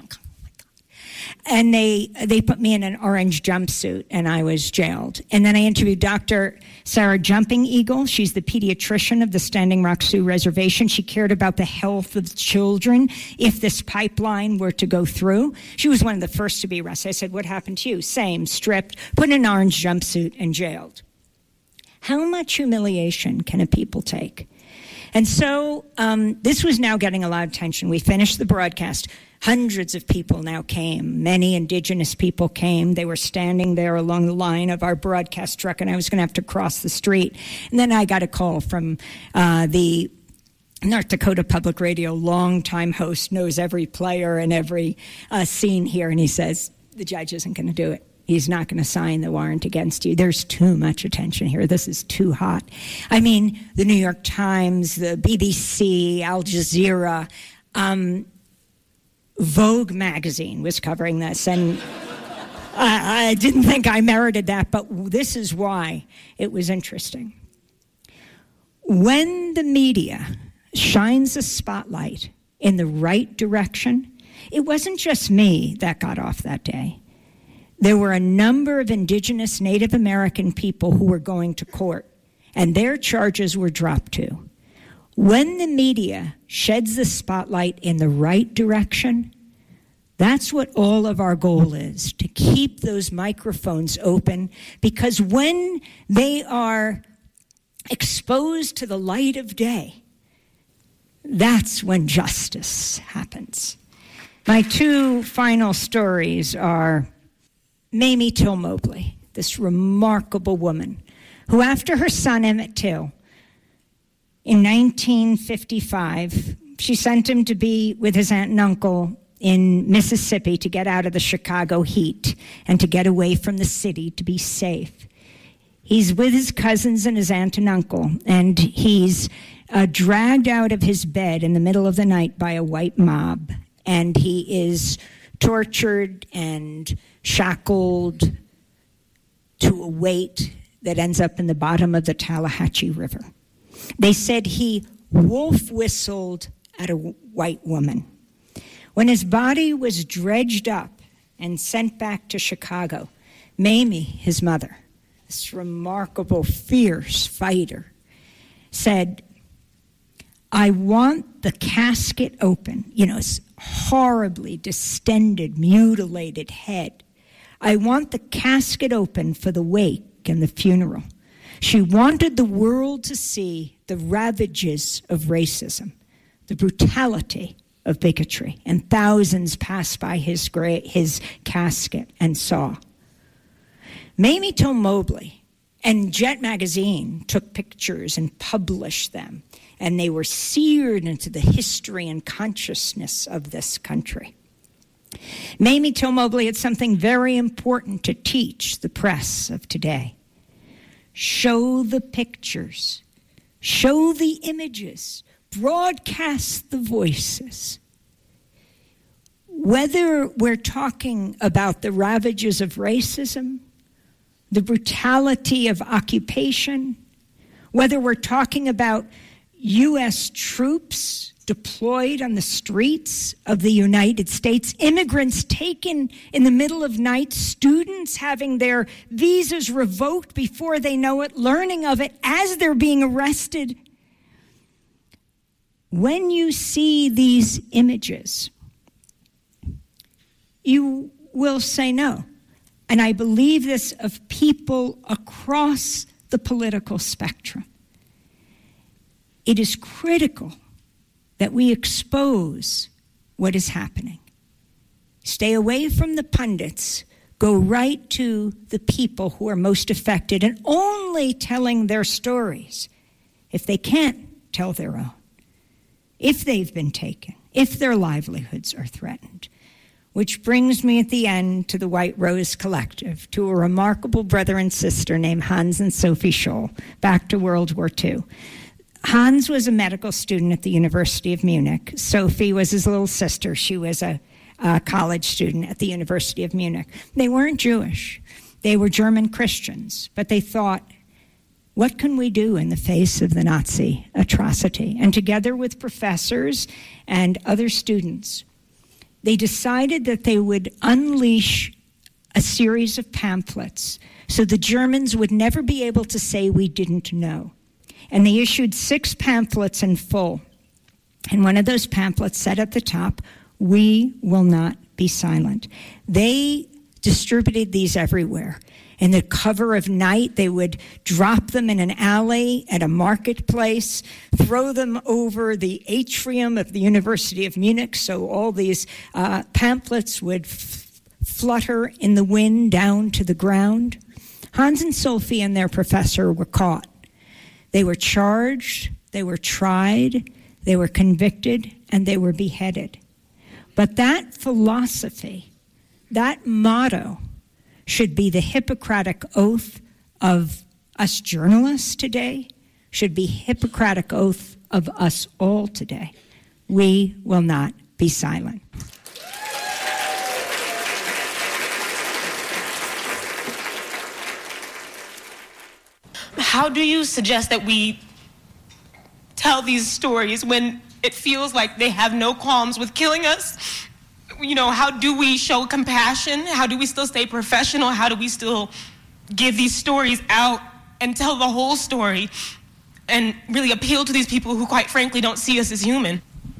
And they they put me in an orange jumpsuit, and I was jailed. And then I interviewed Doctor Sarah Jumping Eagle. She's the pediatrician of the Standing Rock Sioux Reservation. She cared about the health of children if this pipeline were to go through. She was one of the first to be arrested. I said, what happened to you? Same, stripped, put in an orange jumpsuit, and jailed. How much humiliation can a people take? And so um, this was now getting a lot of attention. We finished the broadcast. Hundreds of people now came. Many indigenous people came. They were standing there along the line of our broadcast truck, and I was going to have to cross the street. And then I got a call from uh, the North Dakota Public Radio longtime host, knows every player and every uh, scene here, and he says, the judge isn't going to do it. He's not going to sign the warrant against you. There's too much attention here. This is too hot. I mean, the New York Times, the B B C, Al Jazeera, um, Vogue magazine was covering this, and I, I didn't think I merited that, but this is why it was interesting. When the media shines a spotlight in the right direction, it wasn't just me that got off that day. There were a number of indigenous Native American people who were going to court, and their charges were dropped too. When the media sheds the spotlight in the right direction, that's what all of our goal is, to keep those microphones open, because when they are exposed to the light of day, that's when justice happens. My two final stories are Mamie Till Mobley, this remarkable woman, who after her son Emmett Till, in nineteen fifty-five, she sent him to be with his aunt and uncle in Mississippi to get out of the Chicago heat and to get away from the city to be safe. He's with his cousins and his aunt and uncle, and he's uh, dragged out of his bed in the middle of the night by a white mob, and he is tortured and shackled to a weight that ends up in the bottom of the Tallahatchie River. They said he wolf whistled at a white woman. When his body was dredged up and sent back to Chicago, Mamie, his mother, this remarkable, fierce fighter, said, I want the casket open, you know, it's horribly distended, mutilated head. I want the casket open for the wake and the funeral. She wanted the world to see the ravages of racism, the brutality of bigotry, and thousands passed by his gra- his casket and saw. Mamie Till Mobley and Jet Magazine took pictures and published them, and they were seared into the history and consciousness of this country. Mamie Till Mobley had something very important to teach the press of today. Show the pictures show the images, broadcast the voices. Whether we're talking about the ravages of racism, the brutality of occupation, whether we're talking about U S troops deployed on the streets of the United States, immigrants taken in the middle of night, students having their visas revoked before they know it, learning of it as they're being arrested. When you see these images, you will say no. And I believe this of people across the political spectrum. It is critical that we expose what is happening. Stay away from the pundits. Go right to the people who are most affected and only telling their stories if they can't tell their own, if they've been taken, if their livelihoods are threatened. Which brings me at the end to the White Rose Collective, to a remarkable brother and sister named Hans and Sophie Scholl, back to World War Two. Hans was a medical student at the University of Munich. Sophie was his little sister. She was a, a college student at the University of Munich. They weren't Jewish. They were German Christians, but they thought, what can we do in the face of the Nazi atrocity? And together with professors and other students, they decided that they would unleash a series of pamphlets so the Germans would never be able to say we didn't know. And they issued six pamphlets in full. And one of those pamphlets said at the top, "We will not be silent." They distributed these everywhere. In the cover of night, they would drop them in an alley at a marketplace, throw them over the atrium of the University of Munich, so all these uh, pamphlets would f- flutter in the wind down to the ground. Hans and Sophie and their professor were caught. They were charged, they were tried, they were convicted, and they were beheaded. But that philosophy, that motto, should be the Hippocratic oath of us journalists today, should be Hippocratic oath of us all today. We will not be silent. How do you suggest that we tell these stories when it feels like they have no qualms with killing us? You know, how do we show compassion? How do we still stay professional? How do we still give these stories out and tell the whole story and really appeal to these people who, quite frankly, don't see us as human?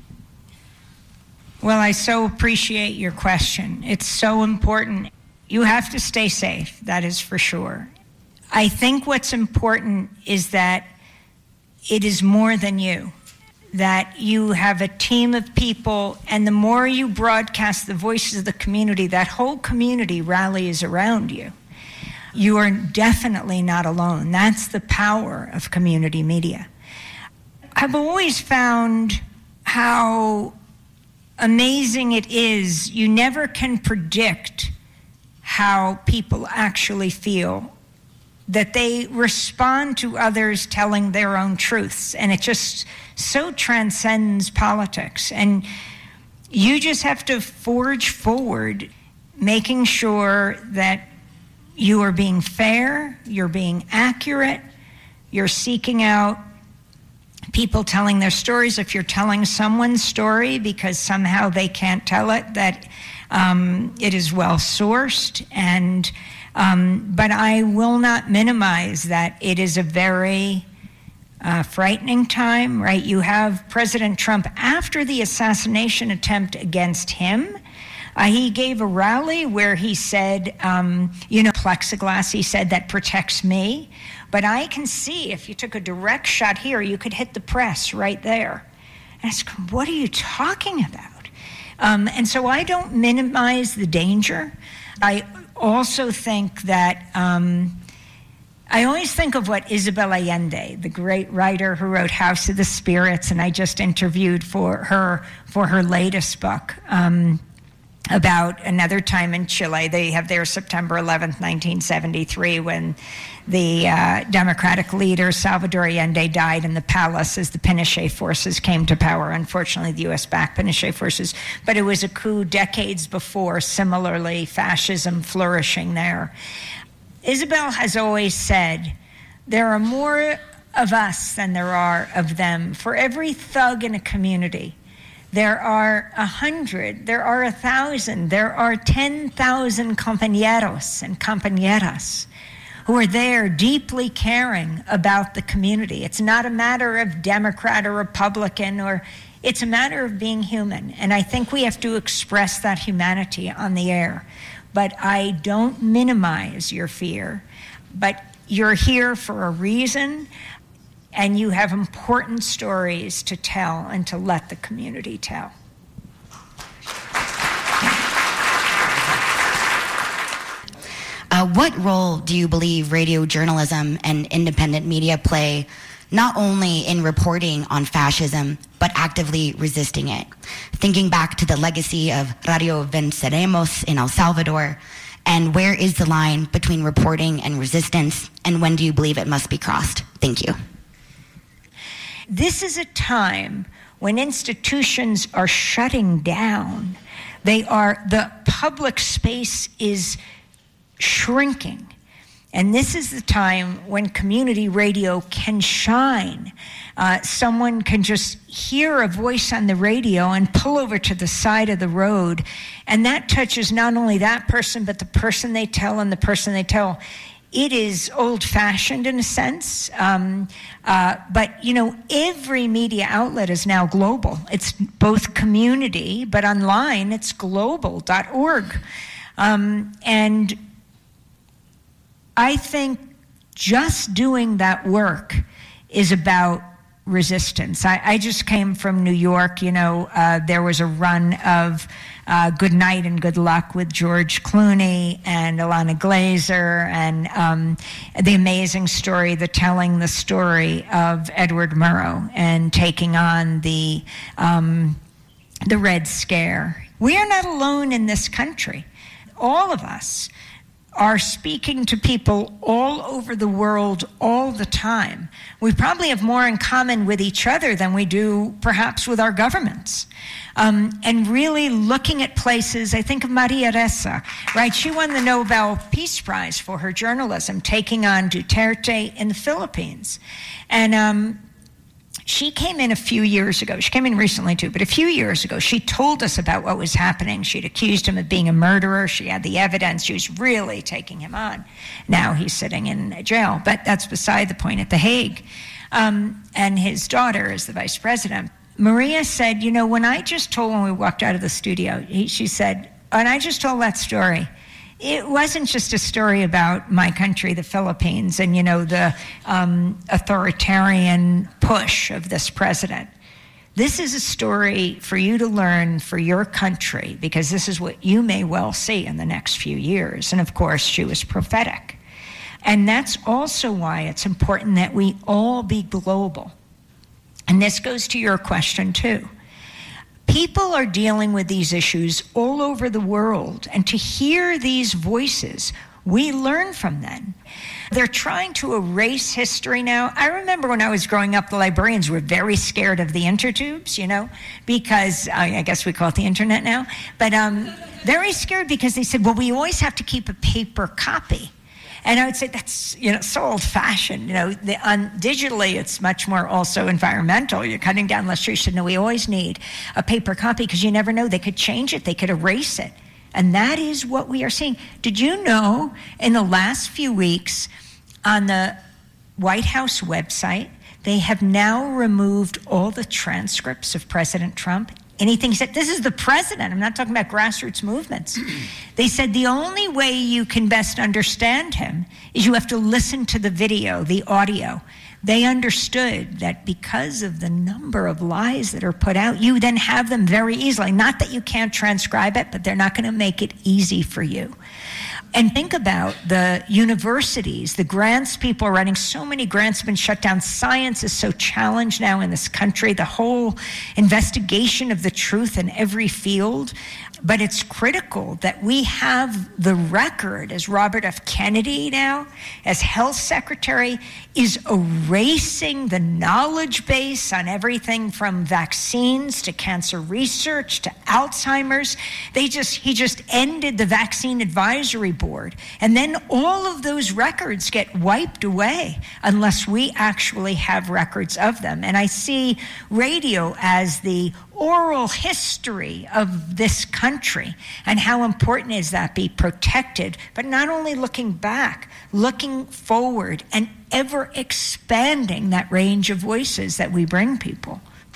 Well, I so appreciate your question. It's so important. You have to stay safe, that is for sure. I think what's important is that it is more than you, that you have a team of people, and the more you broadcast the voices of the community, that whole community rallies around you. You are definitely not alone. That's the power of community media. I've always found how amazing it is. You never can predict how people actually feel, that they respond to others telling their own truths, and it just so transcends politics. And you just have to forge forward, making sure that you are being fair, you're being accurate, you're seeking out people telling their stories. If you're telling someone's story because somehow they can't tell it, that um, it is well sourced. And um, but I will not minimize that it is a very uh, frightening time, right? You have President Trump, after the assassination attempt against him, Uh, he gave a rally where he said, um, you know, plexiglass, he said, that protects me. But I can see if you took a direct shot here, you could hit the press right there. And it's, what are you talking about? Um, and so I don't minimize the danger. I also think that, um, I always think of what Isabel Allende, the great writer who wrote House of the Spirits, and I just interviewed for her for her latest book. Um, about another time in Chile. They have their September eleventh, nineteen seventy-three, when the uh, democratic leader Salvador Allende died in the palace as the Pinochet forces came to power. Unfortunately, the U S-backed Pinochet forces, but it was a coup decades before, similarly, fascism flourishing there. Isabel has always said, there are more of us than there are of them. For every thug in a community, there are a hundred, there are a thousand, there are ten thousand compañeros and compañeras who are there deeply caring about the community. It's not a matter of Democrat or Republican, or it's a matter of being human. And I think we have to express that humanity on the air. But I don't minimize your fear, but you're here for a reason, and you have important stories to tell and to let the community tell. Uh, what role do you believe radio journalism and independent media play, not only in reporting on fascism, but actively resisting it? Thinking back to the legacy of Radio Venceremos in El Salvador, and where is the line between reporting and resistance, and when do you believe it must be crossed? Thank you. This is a time when institutions are shutting down. They are, the public space is shrinking. And this is the time when community radio can shine. Uh, someone can just hear a voice on the radio and pull over to the side of the road. And that touches not only that person, but the person they tell and the person they tell. It is old-fashioned in a sense, um, uh, but, you know, every media outlet is now global. It's both community, but online it's global dot org. Um, and I think just doing that work is about resistance. I, I just came from New York. You know, uh, there was a run of uh, Good Night and Good Luck with George Clooney and Ilana Glazer, and um, the amazing story, the telling the story of Edward Murrow and taking on the um, the Red Scare. We are not alone in this country. All of us are speaking to people all over the world all the time. We probably have more in common with each other than we do perhaps with our governments. Um, and really looking at places, I think of Maria Ressa, right? She won the Nobel Peace Prize for her journalism, taking on Duterte in the Philippines. And um, she came in a few years ago. She came in recently too, but a few years ago, she told us about what was happening. She'd accused him of being a murderer. She had the evidence. She was really taking him on. Now he's sitting in jail, but that's beside the point, at The Hague. Um, and his daughter is the vice president. Maria said, you know, when I just told, when we walked out of the studio, he, she said, and I just told that story, it wasn't just a story about my country, the Philippines, and, you know, the um, authoritarian push of this president. This is a story for you to learn for your country, because this is what you may well see in the next few years. And of course, she was prophetic. And that's also why it's important that we all be global. And this goes to your question too. People are dealing with these issues all over the world, and to hear these voices, we learn from them. They're trying to erase history now. I remember when I was growing up, the librarians were very scared of the intertubes, you know, because I, I guess we call it the internet now, but um, very scared because they said, well, we always have to keep a paper copy. And I would say that's, you know, so old-fashioned. You know, the, on, digitally, it's much more also environmental. You're cutting down less trees. So no, we always need a paper copy because you never know. They could change it. They could erase it. And that is what we are seeing. Did you know in the last few weeks on the White House website, they have now removed all the transcripts of President Trump? Anything he said, this is the president. I'm not talking about grassroots movements. They said the only way you can best understand him is you have to listen to the video, the audio. They understood that because of the number of lies that are put out, you then have them very easily. Not that you can't transcribe it, but they're not going to make it easy for you. And think about the universities, the grants people are writing. So many grants have been shut down. Science is so challenged now in this country. The whole investigation of the truth in every field. But it's critical that we have the record, as Robert F. Kennedy now, as health secretary, is erasing the knowledge base on everything from vaccines to cancer research to Alzheimer's. They just, he just ended the Vaccine Advisory Board. And then all of those records get wiped away unless we actually have records of them. And I see radio as the oral history of this country, and how important is that be protected, but not only looking back, looking forward and ever expanding that range of voices that we bring people.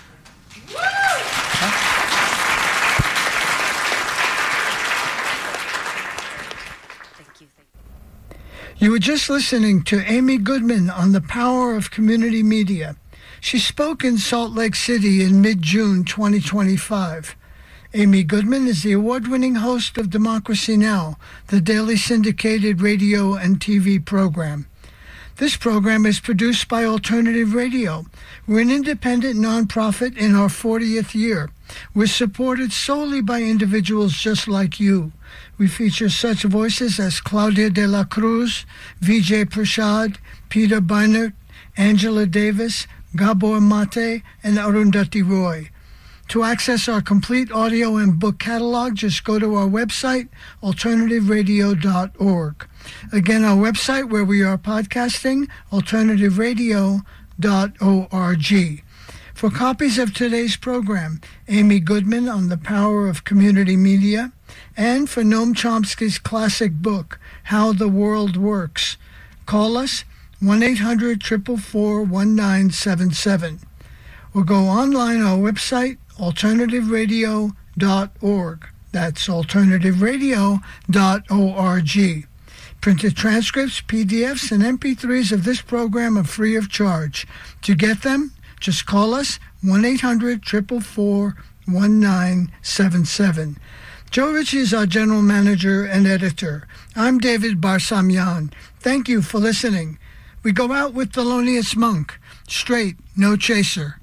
You were just listening to Amy Goodman on the power of community media. She spoke in Salt Lake City in mid-June twenty twenty-five. Amy Goodman is the award-winning host of Democracy Now!, the daily syndicated radio and T V program. This program is produced by Alternative Radio. We're an independent nonprofit in our fortieth year. We're supported solely by individuals just like you. We feature such voices as Claudia de la Cruz, Vijay Prashad, Peter Beinert, Angela Davis, Gabor Mate, and Arundhati Roy. To access our complete audio and book catalog, just go to our website, alternative radio dot org. Again, our website where we are podcasting, alternative radio dot org. For copies of today's program, Amy Goodman on the power of community media, and for Noam Chomsky's classic book, How the World Works, call us one eight hundred, four four four, one nine seven seven. Or go online on our website, alternative radio dot org. That's alternative radio dot org. Printed transcripts, P D Fs, and M P threes of this program are free of charge. To get them, just call us one eight hundred, four four four, one nine seven seven. Joe Ritchie is our general manager and editor. I'm David Barsamian. Thank you for listening. We go out with Thelonious Monk, Straight, No Chaser.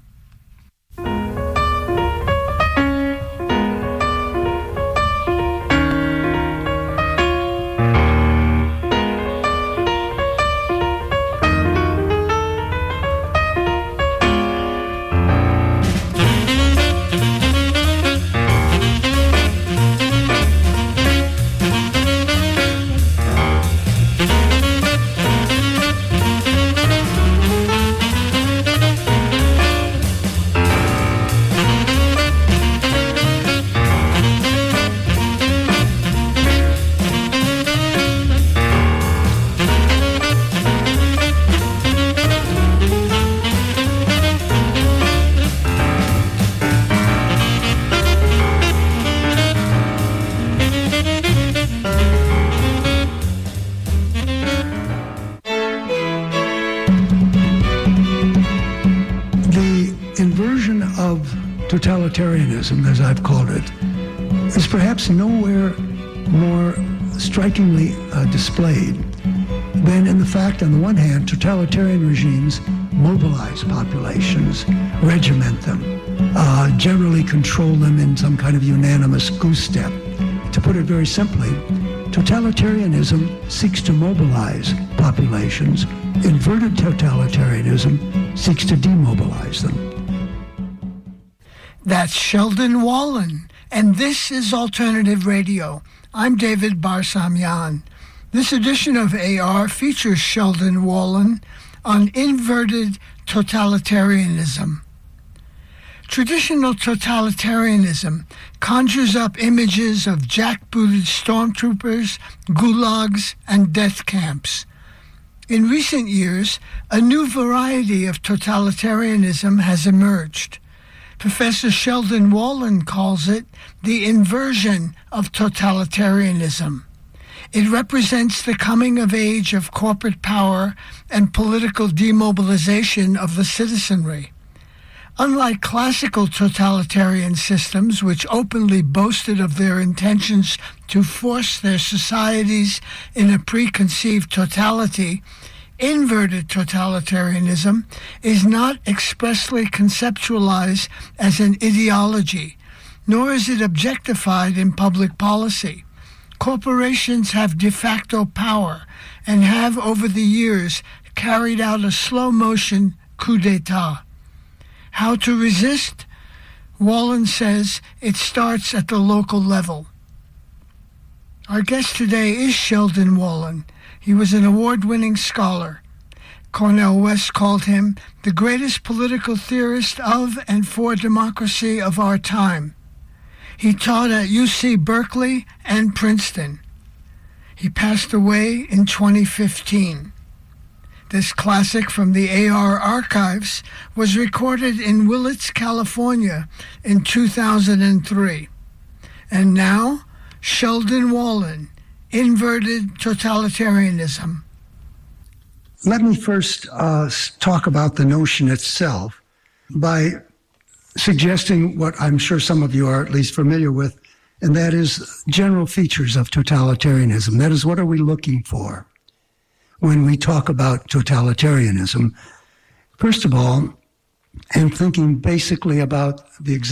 Totalitarianism, as I've called it, is perhaps nowhere more strikingly uh, displayed than in the fact, on the one hand, totalitarian regimes mobilize populations, regiment them, uh, generally control them in some kind of unanimous goose step. To put it very simply, totalitarianism seeks to mobilize populations. Inverted totalitarianism seeks to demobilize them. That's Sheldon Wallen, and this is Alternative Radio. I'm David Barsamian. This edition of A R features Sheldon Wallen on inverted totalitarianism. Traditional totalitarianism conjures up images of jackbooted stormtroopers, gulags, and death camps. In recent years, a new variety of totalitarianism has emerged. Professor Sheldon Wallen calls it the inversion of totalitarianism. It represents the coming of age of corporate power and political demobilization of the citizenry. Unlike classical totalitarian systems, which openly boasted of their intentions to force their societies in a preconceived totality, inverted totalitarianism is not expressly conceptualized as an ideology. nor is it objectified in public policy. Corporations have de facto power and have, over the years, carried out a slow-motion coup d'etat. How to resist? Wallen says it starts at the local level. Our guest today is Sheldon Wallen. He was an award-winning scholar. Cornel West called him the greatest political theorist of and for democracy of our time. He taught at U C Berkeley and Princeton. He passed away in twenty fifteen. This classic from the A R archives was recorded in Willits, California in two thousand three. And now, Sheldon Wallen, Inverted Totalitarianism. Let me first uh, talk about the notion itself by suggesting what I'm sure some of you are at least familiar with, and that is general features of totalitarianism. That is, what are we looking for when we talk about totalitarianism? First of all, and thinking basically about the example